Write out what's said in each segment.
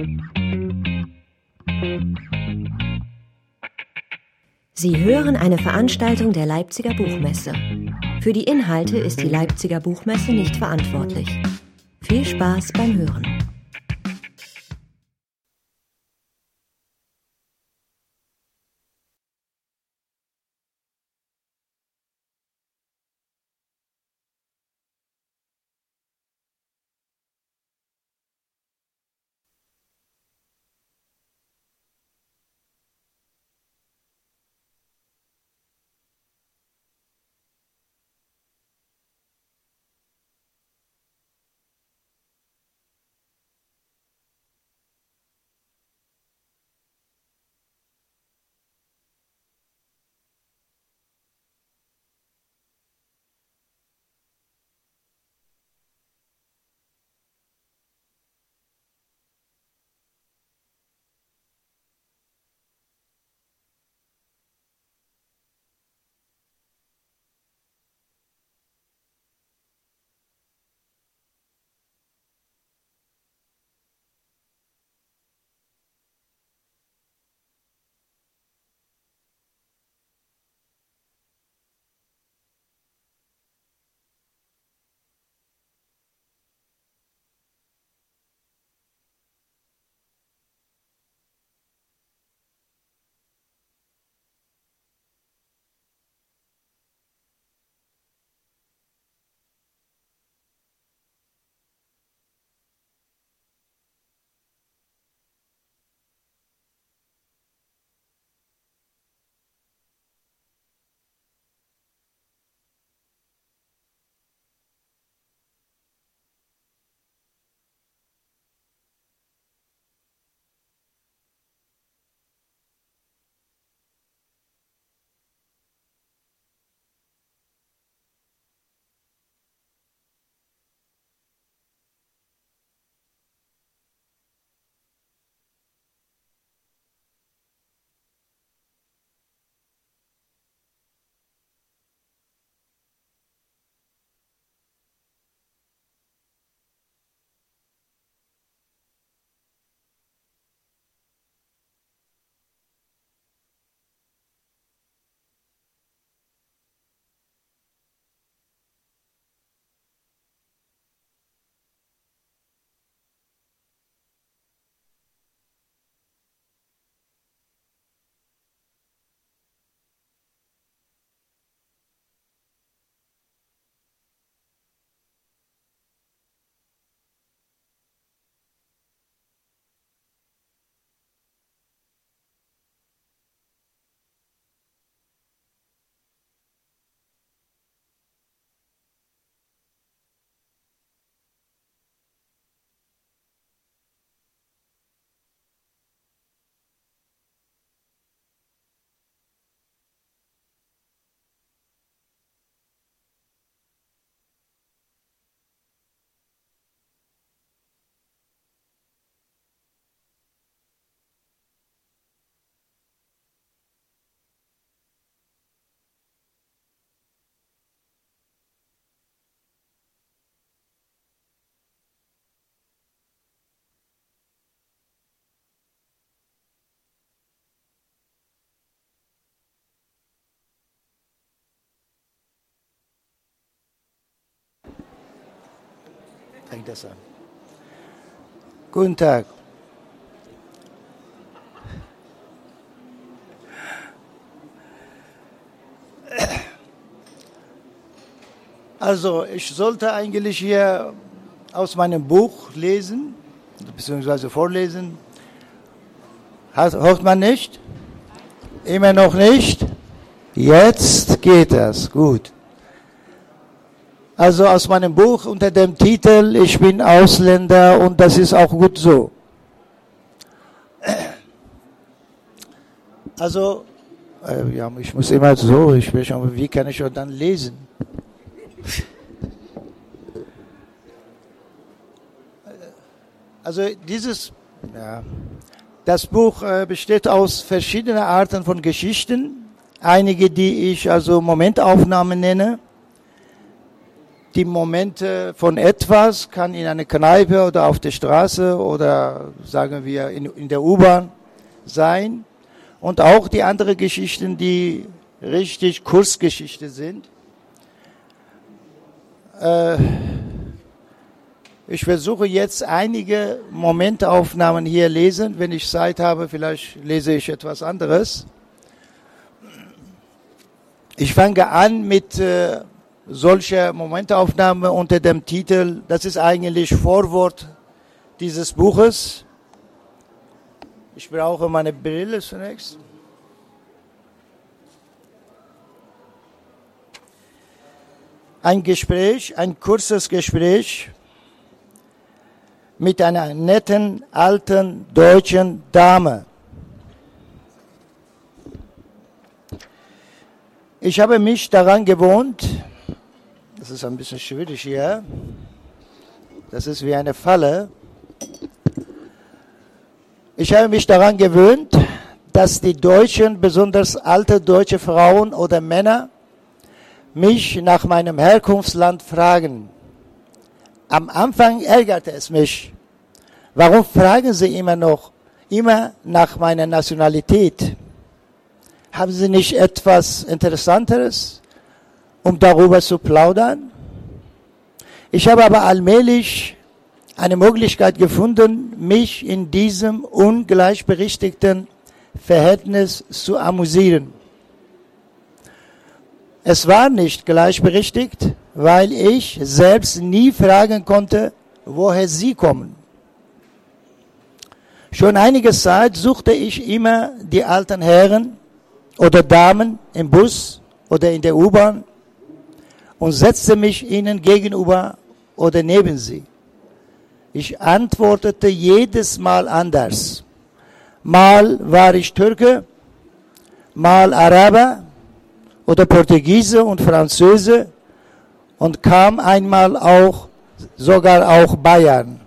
Sie hören eine Veranstaltung der Leipziger Buchmesse. Für die Inhalte ist die Leipziger Buchmesse nicht verantwortlich. Viel Spaß beim Hören. Fängt das an. Guten Tag. Also, ich sollte eigentlich hier aus meinem Buch lesen, beziehungsweise vorlesen. Hört man nicht? Immer noch nicht? Jetzt geht das, gut. Also aus meinem Buch unter dem Titel Ich bin Ausländer und das ist auch gut so. Also, ja, ich muss immer so, ich will schon, wie kann ich dann lesen? Also das Buch besteht aus verschiedenen Arten von Geschichten, einige, die ich also Momentaufnahmen nenne. die Momente von etwas, kann in einer Kneipe oder auf der Straße oder sagen wir in der U-Bahn sein. Und auch die anderen Geschichten, die richtig Kurzgeschichte sind. Ich versuche jetzt einige Momentaufnahmen hier lesen. Wenn ich Zeit habe, vielleicht lese ich etwas anderes. Ich fange an mit solcher Momentaufnahme unter dem Titel, das ist eigentlich Vorwort dieses Buches. Ich brauche meine Brille zunächst. Ein Gespräch, ein kurzes Gespräch mit einer netten, alten, deutschen Dame. Ich habe mich daran gewohnt, das ist ein bisschen schwierig hier, das ist wie eine Falle. Ich habe mich daran gewöhnt, dass die Deutschen, besonders alte deutsche Frauen oder Männer, mich nach meinem Herkunftsland fragen. Am Anfang ärgerte es mich. Warum fragen Sie immer nach meiner Nationalität? Haben Sie nicht etwas Interessanteres, um darüber zu plaudern? Ich habe aber allmählich eine Möglichkeit gefunden, mich in diesem ungleichberechtigten Verhältnis zu amüsieren. Es war nicht gleichberechtigt, weil ich selbst nie fragen konnte, woher sie kommen. Schon einige Zeit suchte ich immer die alten Herren oder Damen im Bus oder in der U-Bahn und setzte mich ihnen gegenüber oder neben sie. Ich antwortete jedes Mal anders. Mal war ich Türke, mal Araber oder Portugiese und Französe und kam einmal sogar auch Bayern.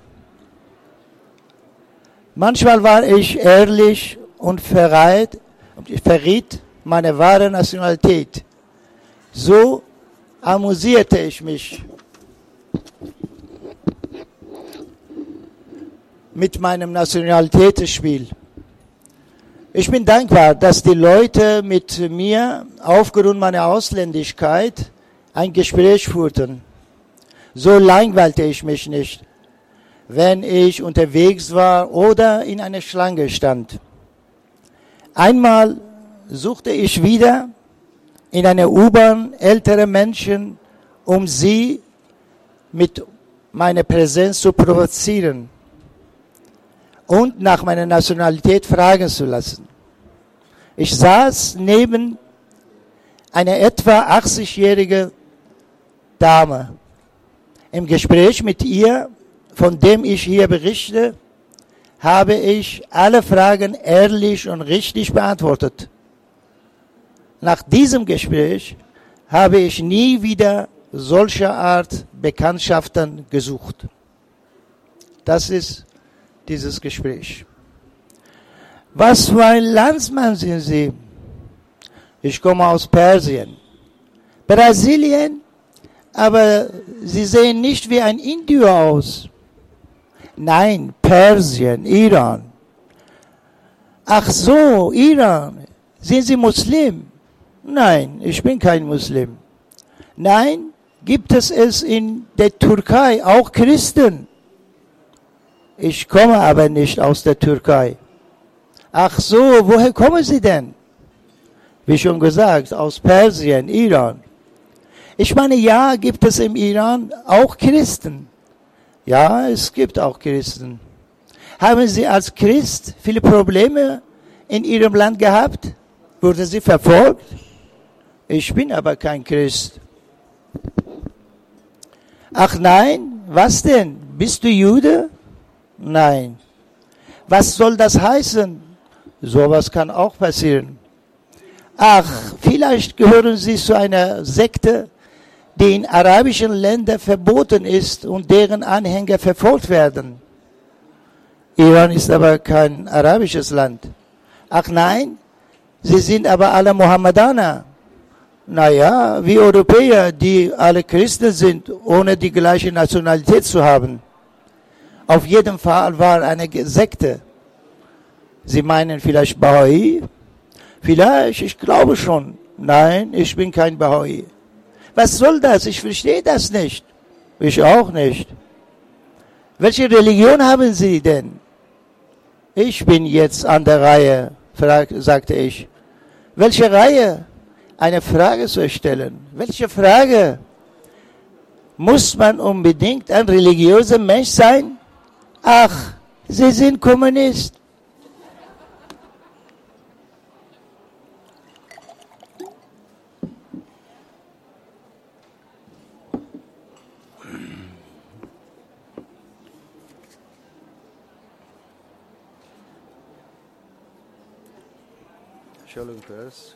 Manchmal war ich ehrlich und verriet meine wahre Nationalität. So amüsierte ich mich mit meinem Nationalitätsspiel. Ich bin dankbar, dass die Leute mit mir aufgrund meiner Ausländischkeit ein Gespräch führten. So langweilte ich mich nicht, wenn ich unterwegs war oder in einer Schlange stand. Einmal suchte ich wieder in einer U-Bahn ältere Menschen, um sie mit meiner Präsenz zu provozieren und nach meiner Nationalität fragen zu lassen. Ich saß neben einer etwa 80-jährigen Dame. Im Gespräch mit ihr, von dem ich hier berichte, habe ich alle Fragen ehrlich und richtig beantwortet. Nach diesem Gespräch habe ich nie wieder solcher Art Bekanntschaften gesucht. Das ist dieses Gespräch. Was für ein Landsmann sind Sie? Ich komme aus Persien. Brasilien? Aber Sie sehen nicht wie ein Indier aus. Nein, Persien, Iran. Ach so, Iran. Sind Sie Muslim? Nein, ich bin kein Muslim. Nein, gibt es in der Türkei auch Christen? Ich komme aber nicht aus der Türkei. Ach so, woher kommen Sie denn? Wie schon gesagt, aus Persien, Iran. Ich meine, ja, gibt es im Iran auch Christen? Ja, es gibt auch Christen. Haben Sie als Christ viele Probleme in Ihrem Land gehabt? Wurden Sie verfolgt? Ich bin aber kein Christ. Ach nein, was denn? Bist du Jude? Nein. Was soll das heißen? Sowas kann auch passieren. Ach, vielleicht gehören Sie zu einer Sekte, die in arabischen Ländern verboten ist und deren Anhänger verfolgt werden. Iran ist aber kein arabisches Land. Ach nein, Sie sind aber alle Mohammedaner. naja, wie Europäer, die alle Christen sind, ohne die gleiche Nationalität zu haben. Auf jeden Fall war eine Sekte. Sie meinen vielleicht Bahai? Vielleicht, ich glaube schon. Nein, ich bin kein Bahai. Was soll das? Ich verstehe das nicht. Ich auch nicht. Welche Religion haben Sie denn? Ich bin jetzt an der Reihe, sagte ich. Welche Reihe? Eine Frage zu stellen. Welche Frage? Muss man unbedingt ein religiöser Mensch sein? Ach, Sie sind Kommunist. Entschuldigung, das.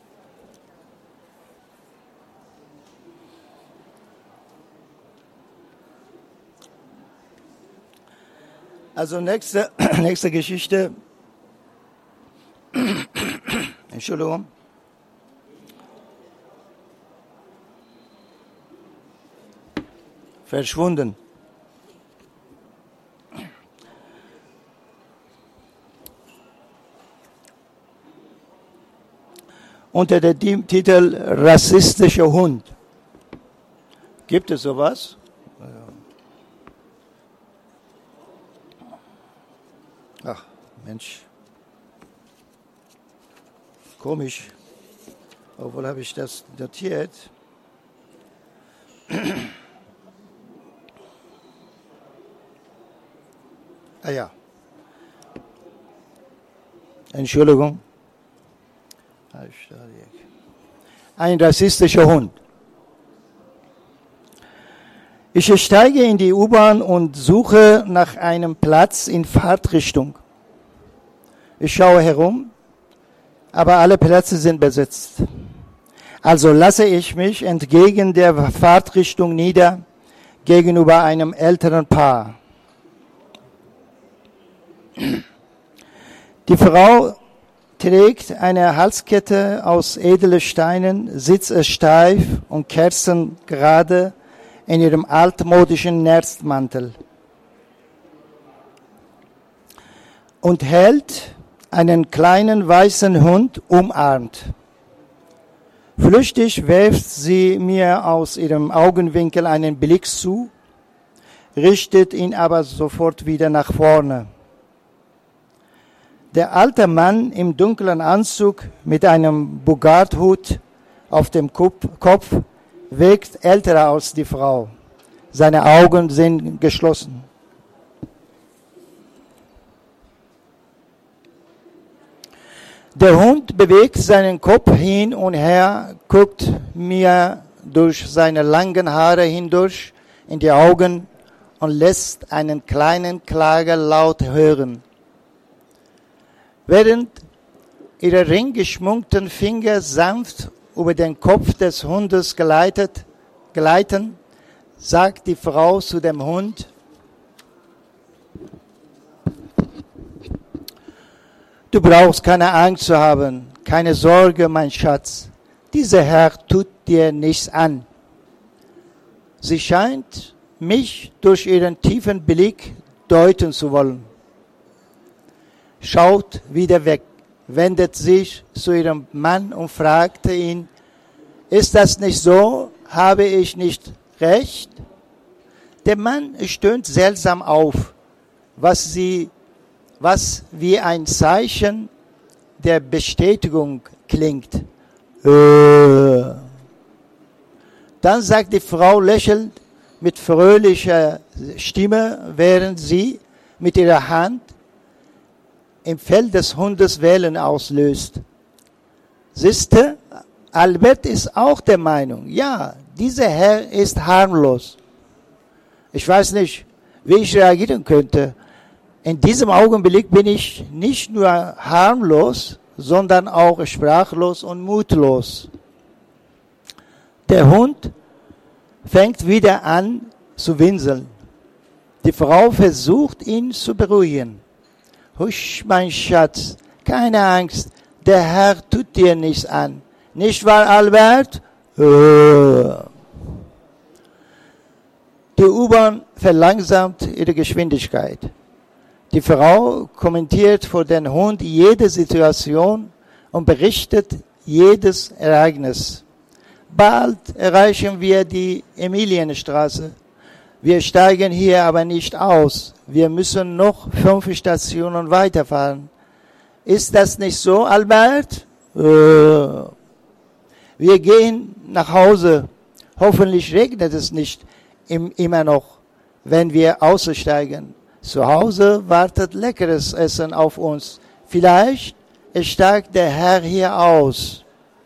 Also nächste Geschichte. Entschuldigung. Verschwunden. Unter dem Titel Rassistischer Hund. Gibt es sowas? Ach, Mensch. Komisch. Obwohl habe ich das notiert. Ah ja. Entschuldigung. Ein rassistischer Hund. Ich steige in die U-Bahn und suche nach einem Platz in Fahrtrichtung. Ich schaue herum, aber alle Plätze sind besetzt. Also lasse ich mich entgegen der Fahrtrichtung nieder, gegenüber einem älteren Paar. Die Frau trägt eine Halskette aus edlen Steinen, sitzt steif und kerzengerade in ihrem altmodischen Nerzmantel und hält einen kleinen weißen Hund umarmt. Flüchtig wirft sie mir aus ihrem Augenwinkel einen Blick zu, richtet ihn aber sofort wieder nach vorne. Der alte Mann im dunklen Anzug mit einem Bogarthut auf dem Kopf wirkt älter als die Frau. Seine Augen sind geschlossen. Der Hund bewegt seinen Kopf hin und her, guckt mir durch seine langen Haare hindurch in die Augen und lässt einen kleinen Klagelaut hören. Während ihre ringgeschmunkten Finger sanft über den Kopf des Hundes gleiten, sagt die Frau zu dem Hund: Du brauchst keine Angst zu haben, keine Sorge, mein Schatz. Dieser Herr tut dir nichts an. Sie scheint mich durch ihren tiefen Blick deuten zu wollen. Schaut wieder weg, wendet sich zu ihrem Mann und fragte ihn: Ist das nicht so? Habe ich nicht recht? Der Mann stöhnt seltsam auf, was wie ein Zeichen der Bestätigung klingt. Dann sagt die Frau lächelnd mit fröhlicher Stimme, während sie mit ihrer Hand im Fell des Hundes Wellen auslöst: Siehste, Albert ist auch der Meinung, ja, dieser Herr ist harmlos. Ich weiß nicht, wie ich reagieren könnte. In diesem Augenblick bin ich nicht nur harmlos, sondern auch sprachlos und mutlos. Der Hund fängt wieder an zu winseln. Die Frau versucht, ihn zu beruhigen. Husch, mein Schatz, keine Angst, der Herr tut dir nichts an. Nicht wahr, Albert? Die U-Bahn verlangsamt ihre Geschwindigkeit. Die Frau kommentiert vor den Hund jede Situation und berichtet jedes Ereignis. Bald erreichen wir die Emilienstraße. Wir steigen hier aber nicht aus. Wir müssen noch 5 Stationen weiterfahren. Ist das nicht so, Albert? Wir gehen nach Hause. Hoffentlich regnet es nicht immer noch, wenn wir aussteigen. Zu Hause wartet leckeres Essen auf uns. Vielleicht steigt der Herr hier aus.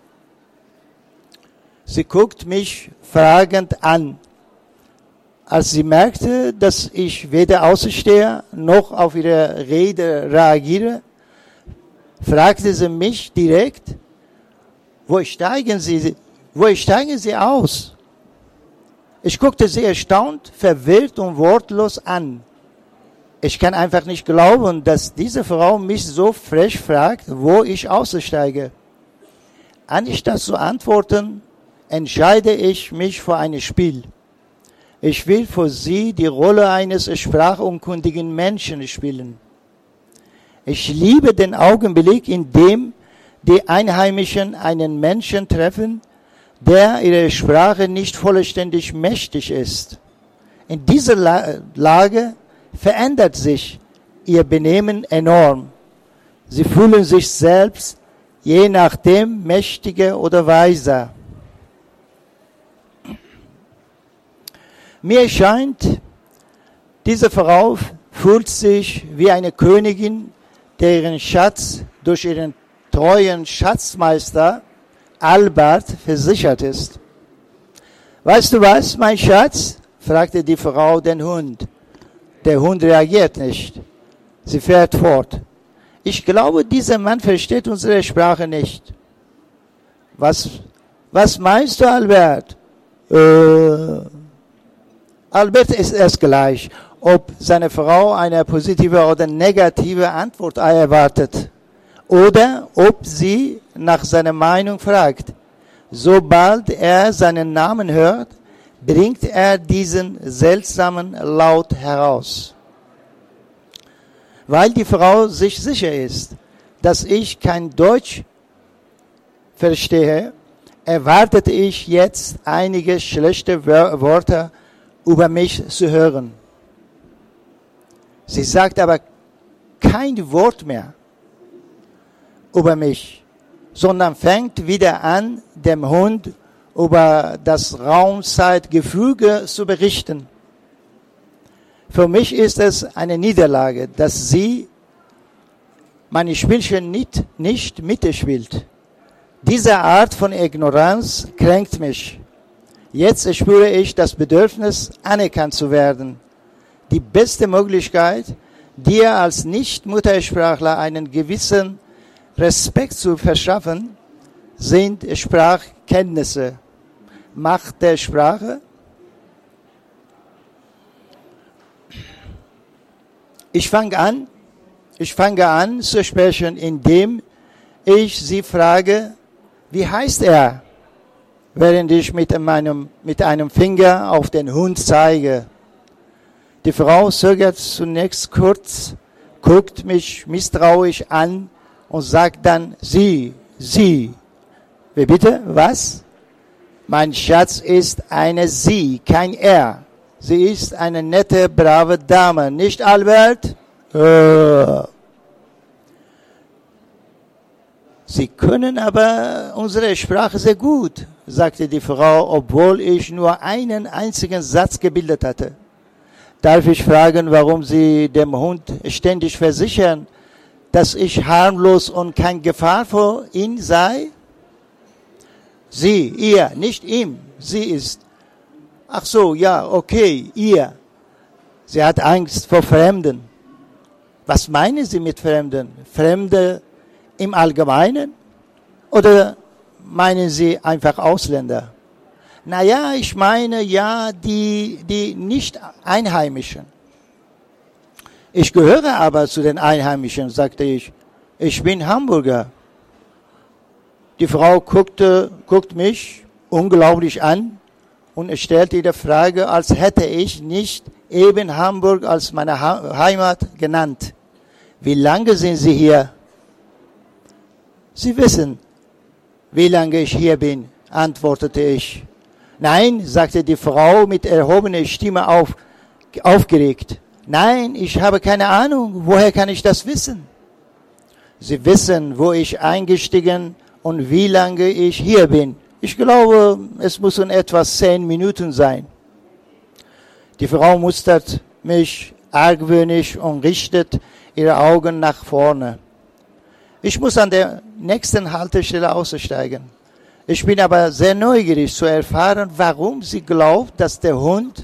Sie guckt mich fragend an. Als sie merkte, dass ich weder ausstehe noch auf ihre Rede reagiere, fragte sie mich direkt, wo steigen Sie aus? Ich guckte sie erstaunt, verwirrt und wortlos an. Ich kann einfach nicht glauben, dass diese Frau mich so frech fragt, wo ich aussteige. Anstatt zu antworten, entscheide ich mich für ein Spiel. Ich will für sie die Rolle eines sprachunkundigen Menschen spielen. Ich liebe den Augenblick, in dem die Einheimischen einen Menschen treffen, der ihrer Sprache nicht vollständig mächtig ist. In dieser Lage verändert sich ihr Benehmen enorm. Sie fühlen sich selbst je nachdem mächtiger oder weiser. Mir scheint, diese Frau fühlt sich wie eine Königin, deren Schatz durch ihren treuen Schatzmeister Albert versichert ist. Weißt du was, mein Schatz? Fragte die Frau den Hund. Der Hund reagiert nicht. Sie fährt fort. Ich glaube, dieser Mann versteht unsere Sprache nicht. Was meinst du, Albert? Albert ist es gleich, ob seine Frau eine positive oder negative Antwort erwartet oder ob sie nach seiner Meinung fragt. Sobald er seinen Namen hört, bringt er diesen seltsamen Laut heraus. Weil die Frau sich sicher ist, dass ich kein Deutsch verstehe, erwartet ich jetzt einige schlechte Worte über mich zu hören. Sie sagt aber kein Wort mehr über mich, sondern fängt wieder an, dem Hund über das Raumzeitgefüge zu berichten. Für mich ist es eine Niederlage, dass sie meine Spielchen nicht mitspielt. Diese Art von Ignoranz kränkt mich. Jetzt spüre ich das Bedürfnis, anerkannt zu werden. Die beste Möglichkeit, dir als Nicht-Muttersprachler einen gewissen Respekt zu verschaffen, sind Sprachkenntnisse. Macht der Sprache. Ich fange an zu sprechen, indem ich sie frage, wie heißt er? Während ich mit einem Finger auf den Hund zeige. Die Frau zögert zunächst kurz, guckt mich misstrauisch an und sagt dann, sie. Wie bitte? Was? Mein Schatz ist eine Sie, kein Er. Sie ist eine nette, brave Dame, nicht Albert? Sie können aber unsere Sprache sehr gut, sagte die Frau, obwohl ich nur einen einzigen Satz gebildet hatte. Darf ich fragen, warum Sie dem Hund ständig versichern, dass ich harmlos und keine Gefahr für ihn sei? Sie, ihr, nicht ihm. Sie ist. Ach so, ja, okay, ihr. Sie hat Angst vor Fremden. Was meinen Sie mit Fremden? Fremde im Allgemeinen? Oder meinen Sie einfach Ausländer? Naja, ich meine ja die Nicht-Einheimischen. Ich gehöre aber zu den Einheimischen, sagte ich. Ich bin Hamburger. Die Frau guckt mich unglaublich an und er stellte die Frage, als hätte ich nicht eben Hamburg als meine Heimat genannt. Wie lange sind Sie hier? Sie wissen, wie lange ich hier bin, antwortete ich. Nein, sagte die Frau mit erhobener Stimme aufgeregt. Nein, ich habe keine Ahnung. Woher kann ich das wissen? Sie wissen, wo ich eingestiegen und wie lange ich hier bin. Ich glaube, es müssen etwa 10 Minuten sein. Die Frau mustert mich argwöhnisch und richtet ihre Augen nach vorne. Ich muss an der nächsten Haltestelle aussteigen. Ich bin aber sehr neugierig zu erfahren, warum sie glaubt, dass der Hund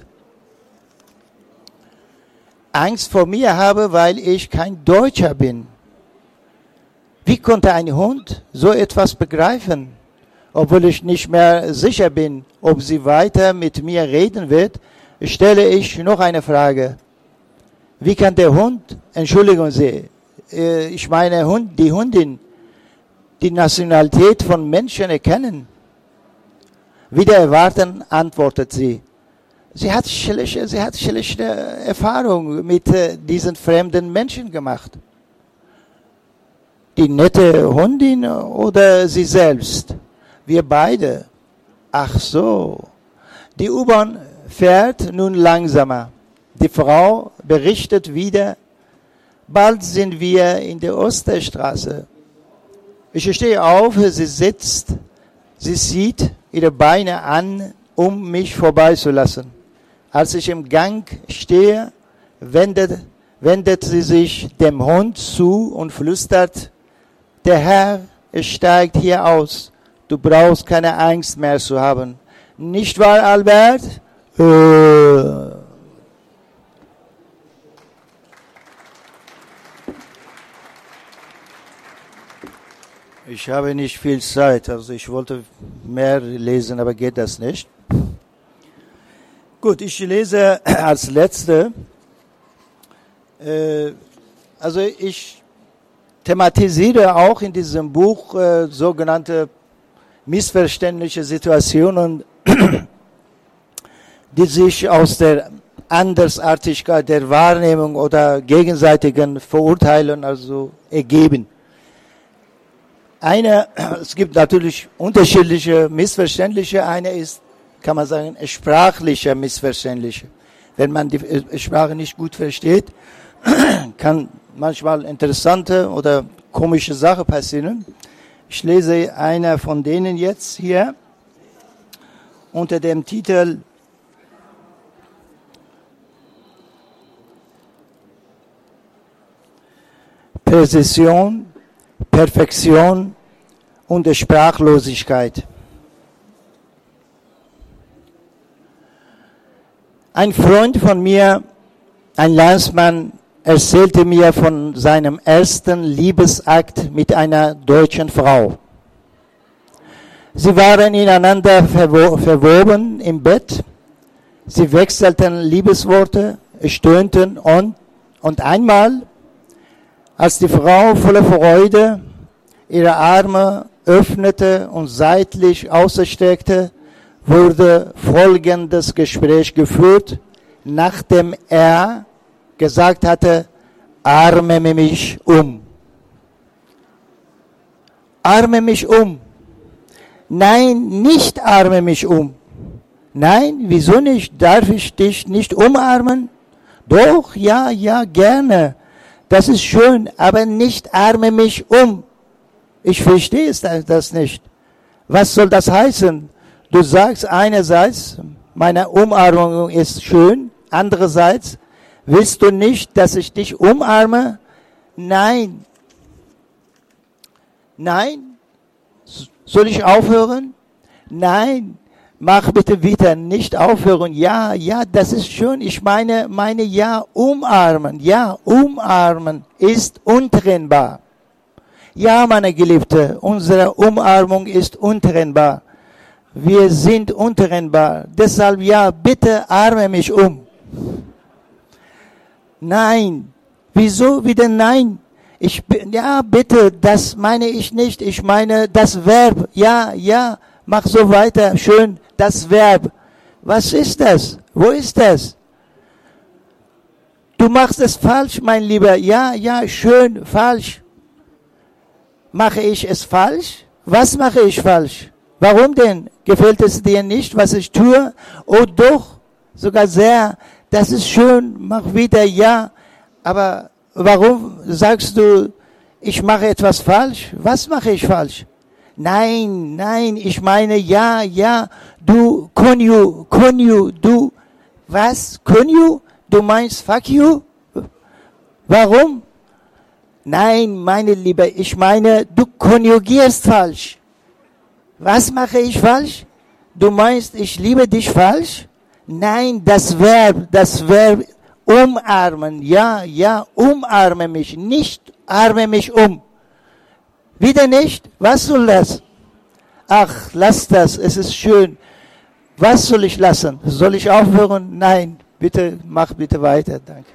Angst vor mir habe, weil ich kein Deutscher bin. Wie konnte ein Hund so etwas begreifen? Obwohl ich nicht mehr sicher bin, ob sie weiter mit mir reden wird, stelle ich noch eine Frage. Wie kann der Hund, entschuldigen Sie, ich meine die Hündin, die Nationalität von Menschen erkennen? Wider Erwarten antwortet sie. Sie hat schlechte Erfahrungen mit diesen fremden Menschen gemacht. Die nette Hündin oder sie selbst? Wir beide. Ach so. Die U-Bahn fährt nun langsamer. Die Frau berichtet wieder, bald sind wir in der Osterstraße. Ich stehe auf, sie sitzt, sie zieht ihre Beine an, um mich vorbeizulassen. Als ich im Gang stehe, wendet sie sich dem Hund zu und flüstert, der Herr steigt hier aus. Du brauchst keine Angst mehr zu haben. Nicht wahr, Albert? Ich habe nicht viel Zeit, also ich wollte mehr lesen, aber geht das nicht. Gut, ich lese als Letzte. Also ich thematisiere auch in diesem Buch sogenannte missverständliche Situationen, die sich aus der Andersartigkeit der Wahrnehmung oder gegenseitigen Verurteilen also ergeben. Es gibt natürlich unterschiedliche Missverständliche. Eine ist, kann man sagen, sprachliche Missverständliche. Wenn man die Sprache nicht gut versteht, kann manchmal interessante oder komische Sachen passieren. Ich lese einer von denen jetzt hier unter dem Titel Präzision, Perfektion und Sprachlosigkeit. Ein Freund von mir, ein Landsmann, erzählte mir von seinem ersten Liebesakt mit einer deutschen Frau. Sie waren ineinander verwoben im Bett, sie wechselten Liebesworte, stöhnten und einmal, als die Frau voller Freude ihre Arme öffnete und seitlich ausstreckte, wurde folgendes Gespräch geführt, nachdem er gesagt hatte, arme mich um. Arme mich um. Nein, nicht arme mich um. Nein, wieso nicht? Darf ich dich nicht umarmen? Doch, ja, gerne. Das ist schön, aber nicht arme mich um. Ich verstehe das nicht. Was soll das heißen? Du sagst einerseits, meine Umarmung ist schön, andererseits willst du nicht, dass ich dich umarme? Nein. Nein. Soll ich aufhören? Nein. Mach bitte wieder, nicht aufhören. Ja, das ist schön. Ich meine ja, umarmen. Ja, umarmen ist untrennbar. Ja, meine Geliebte, unsere Umarmung ist untrennbar. Wir sind untrennbar. Deshalb ja, bitte arme mich um. Nein. Wieso wieder nein? Ja, bitte, das meine ich nicht. Ich meine das Verb. Ja. Mach so weiter. Schön. Das Verb. Was ist das? Wo ist das? Du machst es falsch, mein Lieber. Ja, schön, falsch. Mache ich es falsch? Was mache ich falsch? Warum denn? Gefällt es dir nicht, was ich tue? Oh doch, sogar sehr. Das ist schön, mach wieder, ja. Aber warum sagst du, ich mache etwas falsch? Was mache ich falsch? Nein, ich meine, ja. Du, du, was? Du meinst fuck you? Warum? Nein, meine Liebe, ich meine, du konjugierst falsch. Was mache ich falsch? Du meinst, ich liebe dich falsch? Nein, das Verb umarmen, ja, umarme mich, nicht arme mich um. Wieder nicht? Was soll das? Ach, lass das, es ist schön. Was soll ich lassen? Soll ich aufhören? Nein, bitte, mach bitte weiter, danke.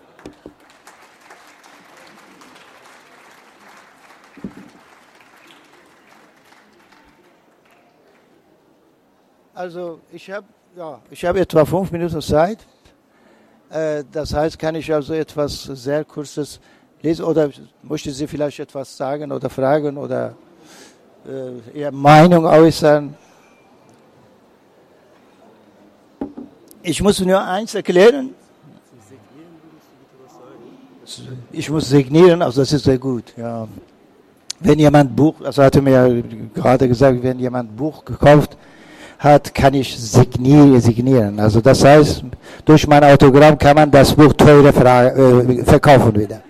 Also ich habe etwa 5 Minuten Zeit. Das heißt, kann ich also etwas sehr Kurzes lesen oder möchte Sie vielleicht etwas sagen oder fragen oder Ihre Meinung äußern? Ich muss nur eins erklären. Ich muss signieren, also das ist sehr gut. Ja. Wenn jemand Buch, also hatte mir gerade gesagt, wenn jemand Buch gekauft hat, kann ich signieren. Also das heißt, durch mein Autogramm kann man das Buch teurer verkaufen wieder.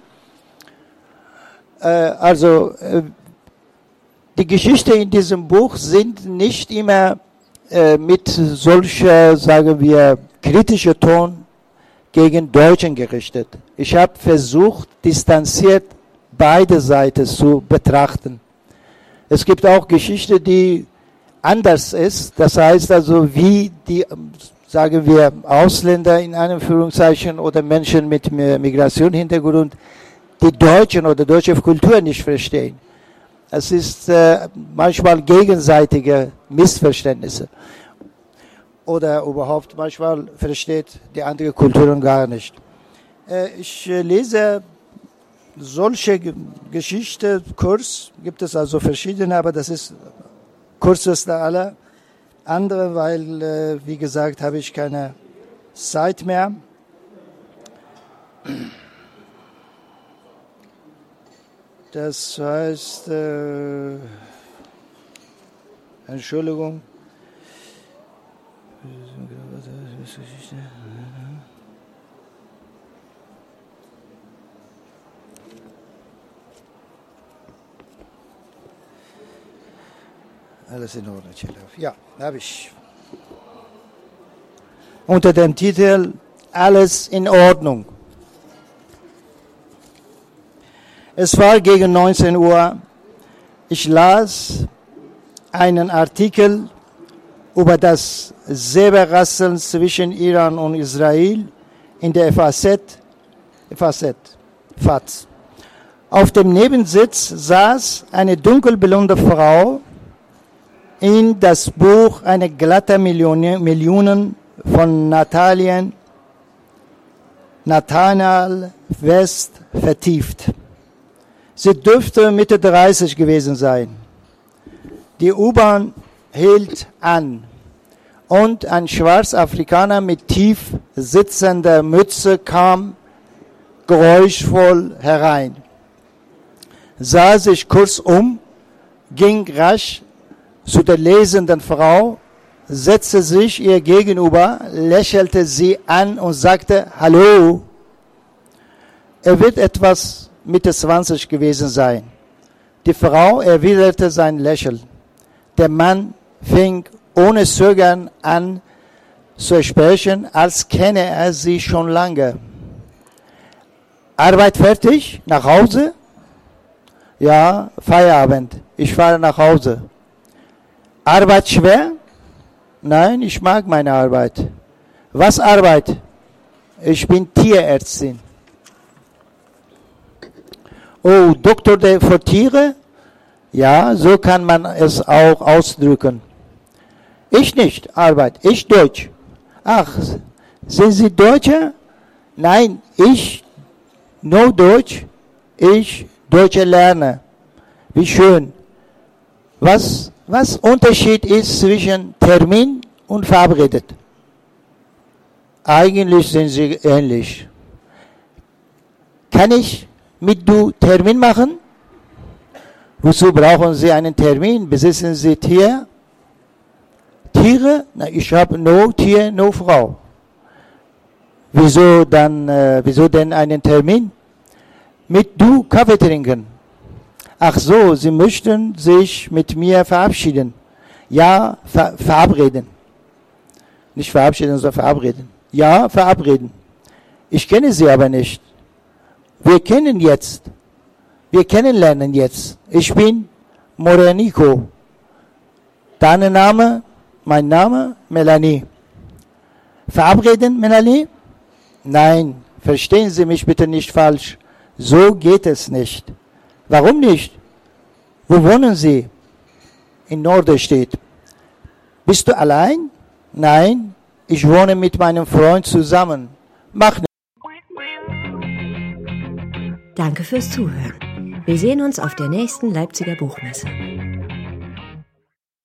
Die Geschichte in diesem Buch sind nicht immer mit solcher, sagen wir, kritischer Ton gegen Deutschen gerichtet. Ich habe versucht, distanziert beide Seiten zu betrachten. Es gibt auch Geschichte, die anders ist. Das heißt also, wie die, sagen wir, Ausländer in Anführungszeichen oder Menschen mit Migrationshintergrund die Deutschen oder deutsche Kultur nicht verstehen. Es ist manchmal gegenseitige Missverständnisse. Oder überhaupt manchmal versteht die andere Kulturen gar nicht. Ich lese solche Geschichte, Kurs, gibt es also verschiedene, aber das ist kürzeste aller andere, weil, wie gesagt, habe ich keine Zeit mehr. Das heißt, Entschuldigung. Alles in Ordnung. Ja, habe ich. Unter dem Titel Alles in Ordnung. Es war gegen 19 Uhr. Ich las einen Artikel über das Säbelrasseln zwischen Iran und Israel in der FAZ. Auf dem Nebensitz saß eine dunkelblonde Frau in das Buch Eine glatte Millionen von Nathanael West vertieft. Sie dürfte Mitte 30 gewesen sein. Die U-Bahn hielt an und ein Schwarzafrikaner mit tief sitzender Mütze kam geräuschvoll herein, sah sich kurz um, ging rasch zu der lesenden Frau, setzte sich ihr gegenüber, lächelte sie an und sagte, Hallo. Er wird etwas Mitte 20 gewesen sein. Die Frau erwiderte sein Lächeln. Der Mann fing ohne Zögern an zu sprechen, als kenne er sie schon lange. Arbeit fertig? Nach Hause? Ja, Feierabend. Ich fahre nach Hause. Arbeit schwer? Nein, ich mag meine Arbeit. Was Arbeit? Ich bin Tierärztin. Oh, Doktor für Tiere? Ja, so kann man es auch ausdrücken. Ich nicht, Arbeit. Ich Deutsch. Ach, sind Sie Deutsche? Nein, ich no Deutsch. Ich Deutsche lerne. Wie schön. Was Unterschied ist zwischen Termin und verabredet? Eigentlich sind sie ähnlich. Kann ich mit du Termin machen? Wozu brauchen Sie einen Termin? Besitzen Sie Tiere? Tiere? Na, ich habe no Tier, no Frau. Wieso denn einen Termin? Mit du Kaffee trinken. Ach so, Sie möchten sich mit mir verabschieden. Ja, verabreden. Nicht verabschieden, sondern verabreden. Ja, verabreden. Ich kenne Sie aber nicht. Wir kennenlernen jetzt. Ich bin Morenico. Dein Name, mein Name, Melanie. Verabreden, Melanie? Nein, verstehen Sie mich bitte nicht falsch. So geht es nicht. Warum nicht? Wo wohnen Sie? In Norderstedt. Bist du allein? Nein, ich wohne mit meinem Freund zusammen. Mach nicht. Danke fürs Zuhören. Wir sehen uns auf der nächsten Leipziger Buchmesse.